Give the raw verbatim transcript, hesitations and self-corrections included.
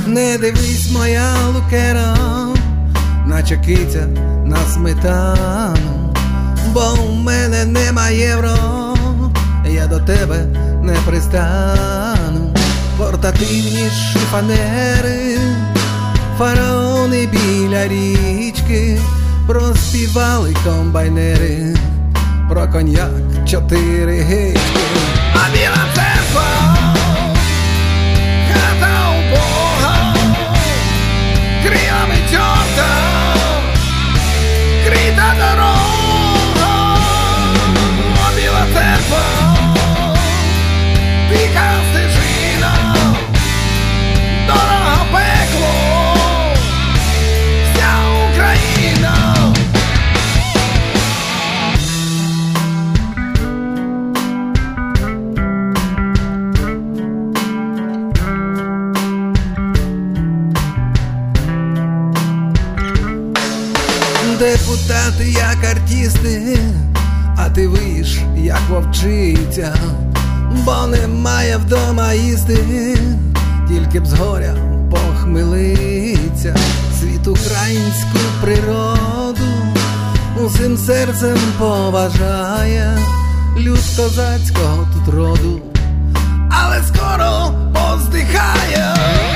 Не дивись, моя лукера, наче киця на сметану, бо у мене нема євро, я до тебе не пристану. Портативні шифонери, фараони біля річки, проспівали комбайнери про коньяк чотири гички. А біла церква, хата у Бога, крилами чорта, крита дорога. А біла церква, тиха стежина, дорога пекло, вся Україна. Депутати як артисти, а ти виш як вовчиця, бо немає вдома їсти, тільки б згоря похмелиться. Світ українську природу усім серцем поважає, люд козацького тут роду, але скоро поздихає.